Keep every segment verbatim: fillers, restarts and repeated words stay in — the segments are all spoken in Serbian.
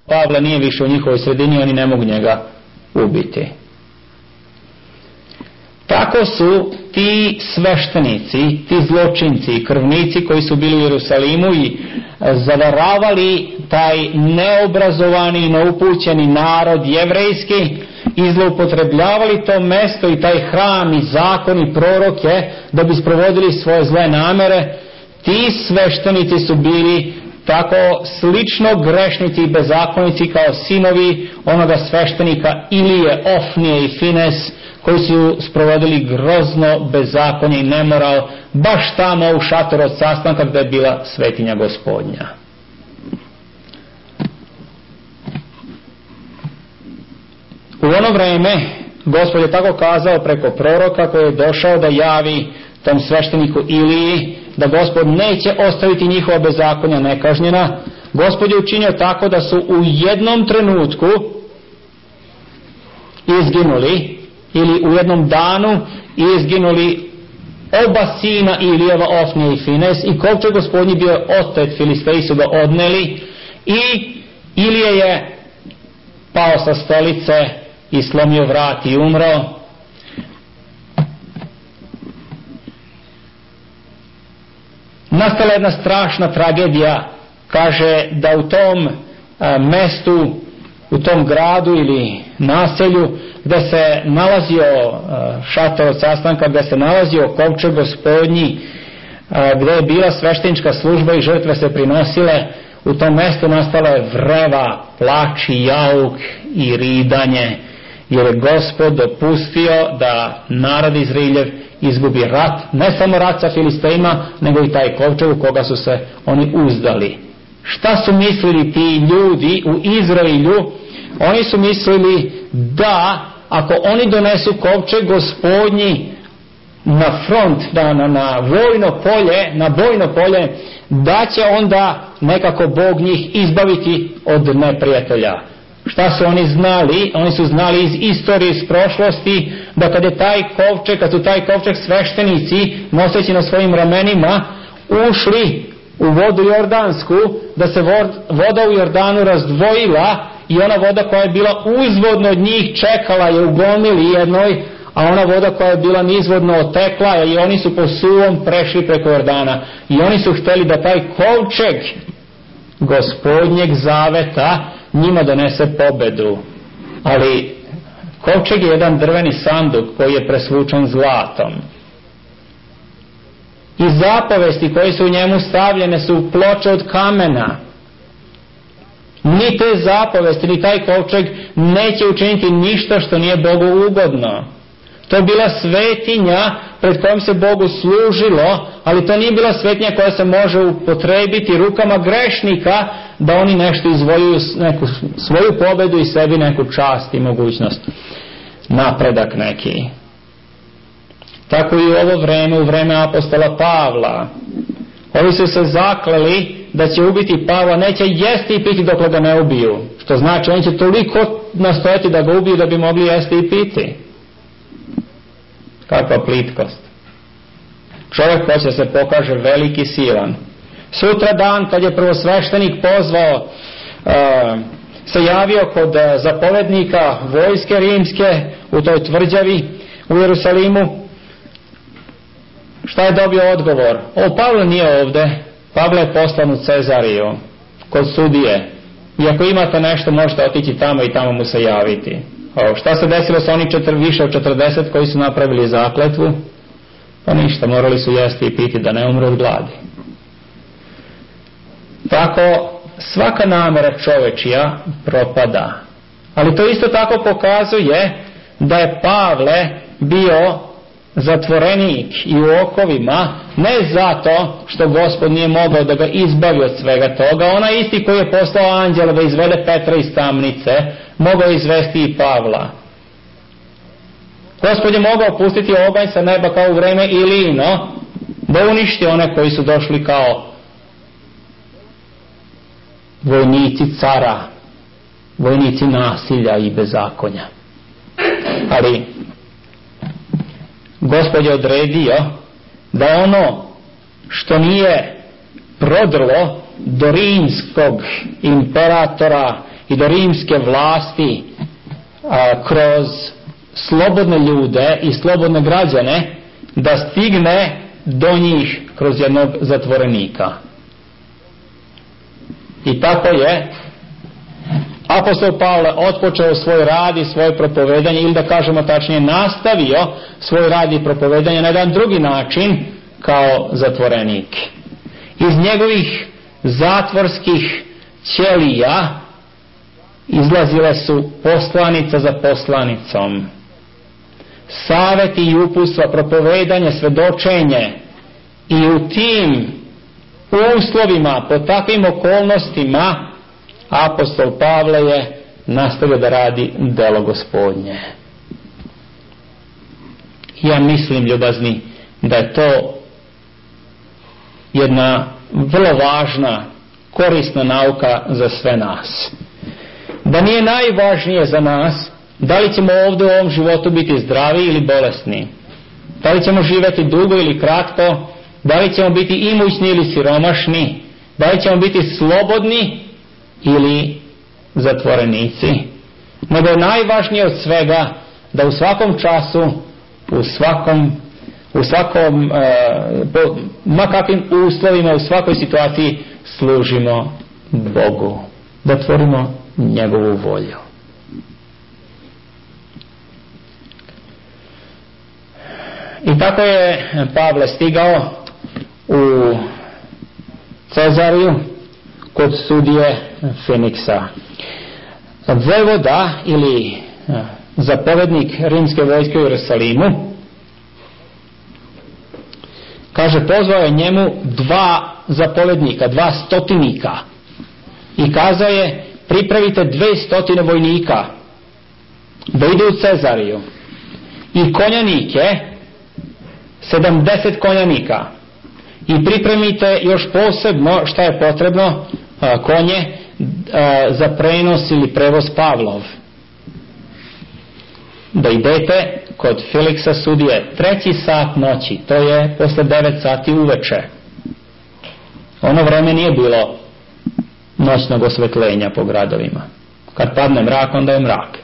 Pavla nije više u njihovoj sredini, oni ne mogu njega ubiti. Tako su ti sveštenici, ti zločinci i krvnici koji su bili u Jerusalimu i zavaravali taj neobrazovani, neupućeni narod jevrejski i zloupotrebljavali to mesto i taj hram i zakon i proroke da bi sprovodili svoje zle namere. Ti sveštenici su bili tako slično grešnici i bezakonici kao sinovi onoga sveštenika Ilije, Ofnije i Fines, koji su sprovodili grozno bezakonje i nemoral baš tamo u šatoru od sastanka gdje je bila svetinja Gospodnja. U ono vrijeme Gospod je tako kazao preko proroka koji je došao da javi tom svešteniku Iliji da Gospod neće ostaviti njihova bezakonja nekažnjena. Gospod je učinio tako da su u jednom trenutku izginuli, ili u jednom danu izginuli oba sina Ilijeva, Ofnije i Fines, i kovčeg Gospodnji bio otet, Filisteji su ga odneli i Ilije je pao sa stolice i slomio vrat i umro. Nastala jedna strašna tragedija, kaže da u tom a, mestu, u tom gradu ili naselju gdje se nalazio a, šator od sastanka, gdje se nalazio kovčeg Gospodnji, a, gdje je bila sveštenička služba i žrtve se prinosile, u tom mjestu nastala je vreva, plač i jauk i ridanje, jer je Gospod dopustio da narod Izraeljev izgubi rat, ne samo rat sa Filistejima, nego i taj kovčeg u koga su se oni uzdali. Šta su mislili ti ljudi u Izraelju? Oni su mislili da ako oni donesu kovčeg Gospodnji na front, na, na, na vojno polje, na bojno polje, da će onda nekako Bog njih izbaviti od neprijatelja. Šta su oni znali? Oni su znali iz istorije, iz prošlosti, da kad je taj kovčeg, kad su taj kovčeg sveštenici noseći na svojim ramenima ušli u vodu Jordansku, da se voda u Jordanu razdvojila i ona voda koja je bila uzvodno od njih čekala je u gomili jednoj, a ona voda koja je bila nizvodno otekla i oni su po suvom prešli preko Jordana. I oni su htjeli da taj kovčeg Gospodnjeg zaveta njima donese pobedu. Ali kovčeg je jedan drveni sanduk koji je presvučen zlatom. I zapovesti koje su u njemu stavljene su ploče od kamena. Ni te zapovesti, ni taj kovčeg neće učiniti ništa što nije Bogu ugodno. To je bila svetinja pred kojom se Bogu služilo, ali to nije bila svetinja koja se može upotrebiti rukama grešnika da oni nešto izvojuju, neku svoju pobedu i sebi neku čast i mogućnost, napredak neki. Tako i u ovo vreme, u vreme apostola Pavla, ovi su se zakleli da će ubiti Pavla, neće jesti i piti dok ga ne ubiju, što znači oni će toliko nastojati da ga ubiju da bi mogli jesti i piti. Kakva plitkost. Čovjek hoće se pokaže veliki silan. Sutra dan kad je prvosveštenik pozvao, uh, se javio kod uh, zapovednika vojske rimske u toj tvrđavi u Jerusalimu, šta je dobio odgovor? O, Pavle nije ovdje, Pavle je poslan u Cezariju kod sudije, i ako imate nešto možete otići tamo i tamo mu se javiti. O, šta se desilo sa onih četiri, više od četrdeset koji su napravili zakletvu? Pa ništa, morali su jesti i piti da ne umru od gladi. Tako svaka namjera čovečija propada. Ali to isto tako pokazuje da je Pavle bio zatvorenik i u okovima, ne zato što Gospod nije mogao da ga izbavi od svega toga. Onaj isti koji je poslao anđela da izvede Petra iz tamnice, mogao izvesti i Pavla. Gospod je mogao pustiti oganj sa neba kao u vreme Ilijino, da uništi one koji su došli kao vojnici cara, vojnici nasilja i bezakonja. Ali Gospod je odredio da ono što nije prodrlo do rimskog imperatora i do rimske vlasti a, kroz slobodne ljude i slobodne građane, da stigne do njih kroz jednog zatvorenika. I tako je apostol Pavle otpočeo svoj rad i svoje propovedanje, ili da kažemo tačnije nastavio svoj rad i propovedanje na jedan drugi način kao zatvorenik. Iz njegovih zatvorskih ćelija izlazile su poslanica za poslanicom, saveti i uputstva, propovedanje, svedočenje, i u tim uslovima, po takvim okolnostima, apostol Pavle je nastavio da radi delo Gospodnje. Ja mislim, ljubazni, da je to jedna vrlo važna, korisna nauka za sve nas. Da nije najvažnije za nas da li ćemo ovdje u ovom životu biti zdravi ili bolesni, da li ćemo živjeti dugo ili kratko, da li ćemo biti imućni ili siromašni, da li ćemo biti slobodni ili zatvorenici, nego je najvažnije od svega da u svakom času, u svakom u svakom e, po ma kakvim uslovima, u svakoj situaciji služimo Bogu, da tvorimo njegovu volju. I tako je Pavle stigao u Cezariju kod sudije Feniksa. Vojvoda ili zapovednik rimske vojske u Jerusalimu, kaže, pozvao je njemu dva zapovednika, dva stotinika, i kazao je, pripravite dve stotine vojnika da idu u Cezariju, i konjanike, sedamdeset konjanika, i pripremite još posebno šta je potrebno, konje za prenos ili prevoz Pavlov, da idete kod Feliksa sudije treći sat noći, to je posle devet sati uveče. Ono vreme nije bilo noćnog osvetljenja po gradovima. Kad padne mrak, onda je mrak.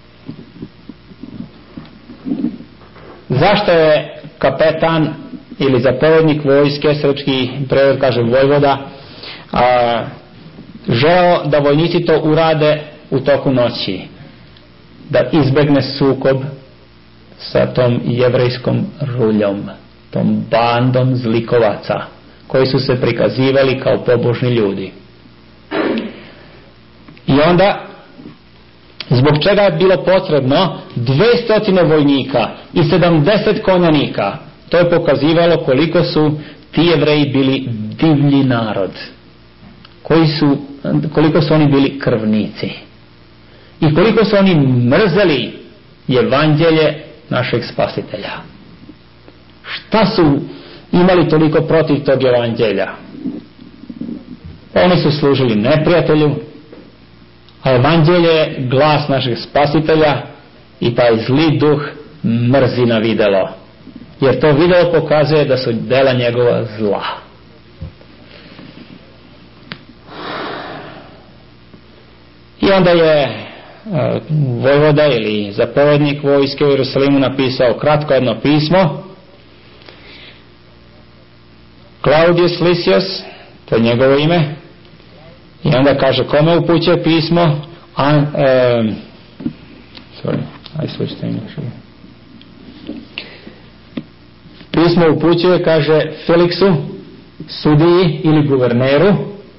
Zašto je kapetan ili zapovednik vojske, srpski prevod kaže vojvoda, a, želeo da vojnici to urade u toku noći, da izbegne sukob sa tom jevrejskom ruljom, tom bandom zlikovaca koji su se prikazivali kao pobožni ljudi. I onda, zbog čega je bilo potrebno dvesta vojnika i sedamdeset konjanika, to je pokazivalo koliko su ti Jevreji bili divlji narod, koji su, koliko su oni bili krvnici i koliko su oni mrzeli evanđelje našeg Spasitelja. Šta su imali toliko protiv tog evanđelja? Oni su služili neprijatelju, a evanđelje je glas našeg Spasitelja, i taj zli duh mrzi na videlo, jer to video pokazuje da su dela njegova zla. I onda je vojvoda ili zapovednik vojske u Jerusalimu napisao kratko jedno pismo. Claudius Lysias, to je njegovo ime, i onda kaže kome upućuje pismo. A, um, sorry, I switched to English. Pismo upućuje, kaže, Feliksu, sudiji ili guverneru,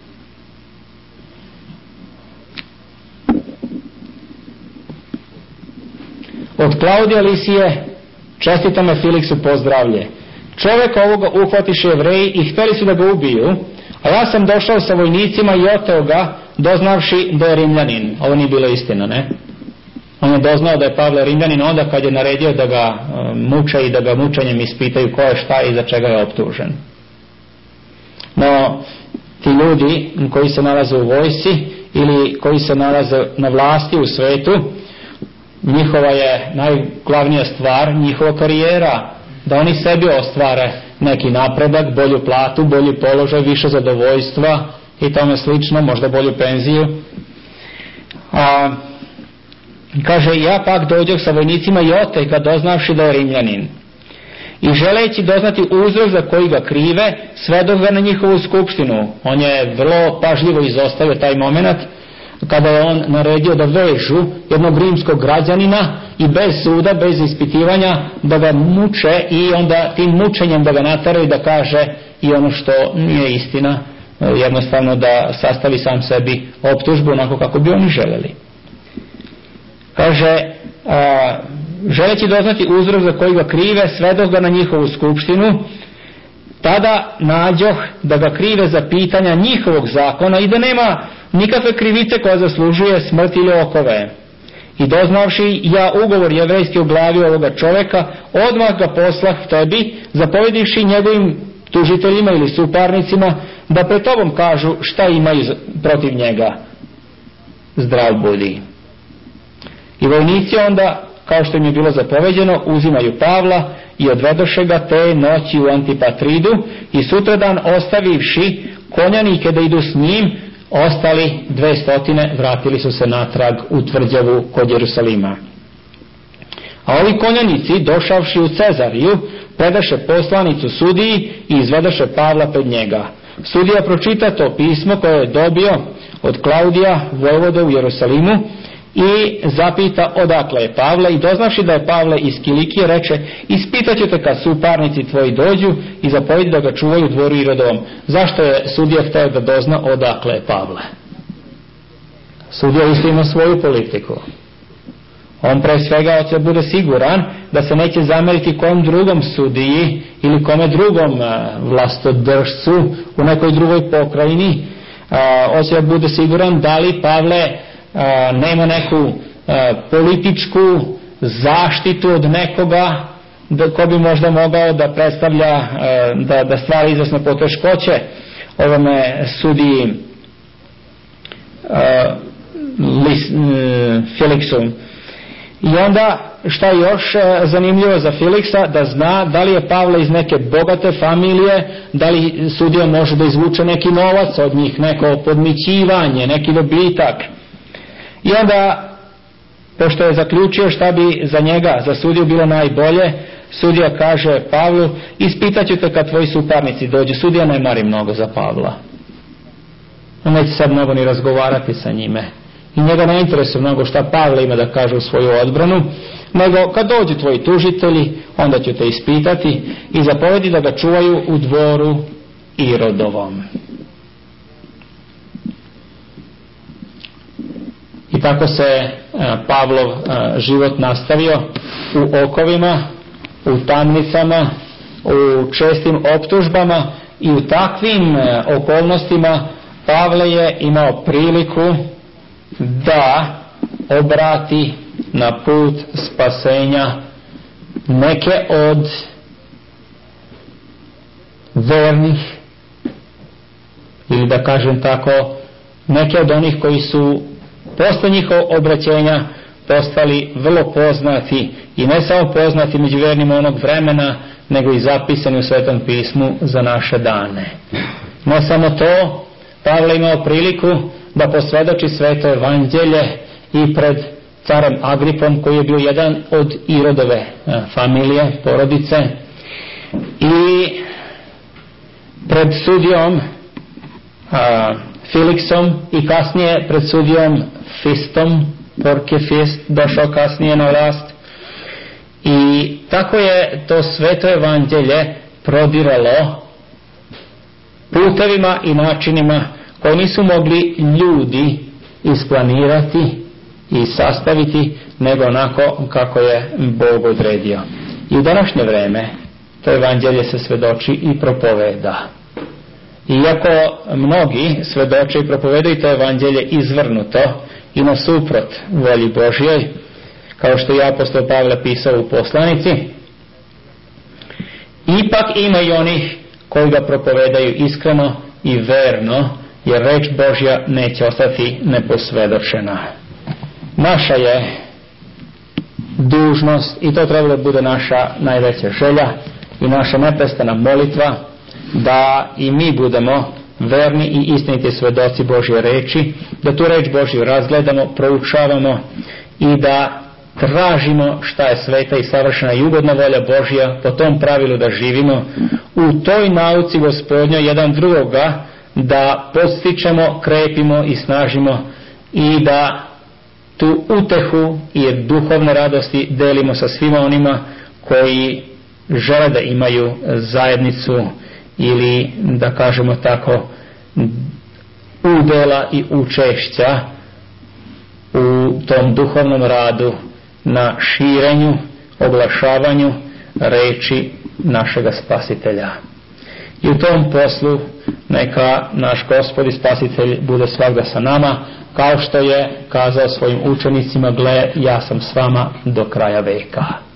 od Klaudija Lisije, čestita me Feliksu pozdravlje. Čovjeka ovoga uhvatiše Jevreji i htjeli su da ga ubiju, a ja sam došao sa vojnicima i oteo ga, doznavši da je Rimljanin. Ovo nije bilo istina, ne? On je doznao da je Pavle Rimljanin onda kad je naredio da ga muče i da ga mučenjem ispitaju ko je, šta i za čega je optužen. No, ti ljudi koji se nalaze u vojsci ili koji se nalaze na vlasti u svetu, njihova je najglavnija stvar njihova karijera, da oni sebi ostvare neki napredak, bolju platu, bolji položaj, više zadovoljstva i tome slično, možda bolju penziju. A kaže, ja pak dođoh sa vojnicima i ote ga doznavši da je Rimljanin. I želeći doznati uzrok za koji ga krive, svedoh ga na njihovu skupštinu. On je vrlo pažljivo izostavio taj moment kada je on naredio da vežu jednog rimskog građanina i bez suda, bez ispitivanja da ga muče i onda tim mučenjem da ga nateraju da kaže i ono što nije istina, jednostavno da sastavi sam sebi optužbu onako kako bi oni želeli. Kaže, a, želeći doznati uzrok za koji ga krive, svedoh ga na njihovu skupštinu, tada nađoh da ga krive za pitanja njihovog zakona i da nema nikakve krivice koja zaslužuje smrt ili okove. I doznavši ja ugovor jevrejski u glavi ovoga čovjeka, odmah ga poslah tebi, zapovedivši njegovim tužiteljima ili suparnicima da pred tobom kažu šta imaju protiv njega. Zdrav budi. I vojnici onda, kao što im je bilo zapoveđeno, uzimaju Pavla i odvedoše ga te noći u Antipatridu i sutradan ostavivši konjanike da idu s njim, ostali dve stotine vratili su se natrag u tvrđavu kod Jerusalima. A ovi konjanici, došavši u Cezariju, predaše poslanicu sudiji i izvedaše Pavla pred njega. Sudija pročita to pismo koje je dobio od Klaudija, vojvode u Jerusalimu, i zapita odakle je Pavle, i doznavši da je Pavle iz Kilikije, reče, ispitat ćete kad suparnici tvoji dođu i zapovedi da ga čuvaju u dvoru Irodovom. Zašto je sudija htio da dozna odakle je Pavle? Sudija isto ima svoju politiku. On pre svega hoće bude siguran da se neće zameriti kom drugom sudiji ili kome drugom vlastodržcu u nekoj drugoj pokrajini. Hoće da bude siguran da li Pavle A, nema neku a, političku zaštitu od nekoga da, ko bi možda mogao da predstavlja a, da, da stvara izvesne poteškoće ovome sudiji a, lis, a, Filiksu. I onda šta je još a, zanimljivo za Filiksa, da zna da li je Pavle iz neke bogate familije, da li sudija može da izvuče neki novac od njih, neko podmićivanje, neki dobitak. I onda, pošto je zaključio šta bi za njega, za sudiju bilo najbolje, sudija kaže Pavlu, ispitat ću te kad tvoji suparnici dođu. Sudija ne mari mnogo za Pavla. On neće sad mnogo ni razgovarati sa njime. I njega ne interesuje mnogo šta Pavle ima da kaže u svoju odbranu, nego kad dođu tvoji tužitelji, onda ću te ispitati i zapovedi da ga čuvaju u dvoru Irodovom. I tako se Pavlov život nastavio u okovima, u tamnicama, u čestim optužbama, i u takvim okolnostima Pavle je imao priliku da obrati na put spasenja neke od vernih, ili da kažem tako, neke od onih koji su posle njihovog obraćenja postali vrlo poznati, i ne samo poznati među vernima onog vremena, nego i zapisani u Svetom pismu za naše dane. Ne samo to, Pavle imao priliku da posvedoči sveto evanđelje i pred carem Agripom, koji je bio jedan od Irodove familije, porodice, i pred sudijom a, Filiksom, i kasnije pred sudijom Fistom, Porke Fist došao kasnije na vlast. I tako je to sveto evanđelje prodiralo putevima i načinima koji nisu mogli ljudi isplanirati i sastaviti, nego onako kako je Bog odredio. I u današnje vreme to evanđelje se svedoči i propoveda. Iako mnogi svedoče i propovedaju to evanđelje izvrnuto i nasuprot volji Božjoj, kao što je apostol Pavle pisao u poslanici, ipak ima i onih koji ga propovedaju iskreno i verno, jer reč Božja neće ostati neposvedočena. Naša je dužnost, i to treba da bude naša najveća želja i naša neprestana molitva, da i mi budemo verni i istiniti svedoci Božje reči, da tu reč Božju razgledamo, proučavamo i da tražimo šta je sveta i savršena i ugodna volja Božja, po tom pravilu da živimo, u toj nauci Gospodnjoj jedan drugoga da podstičemo, krepimo i snažimo i da tu utehu i duhovne radosti delimo sa svima onima koji žele da imaju zajednicu ili, da kažemo tako, udela i učešća u tom duhovnom radu na širenju, oglašavanju reči našega Spasitelja. I u tom poslu neka naš Gospod i Spasitelj bude svagda sa nama, kao što je kazao svojim učenicima: gle, ja sam s vama do kraja veka.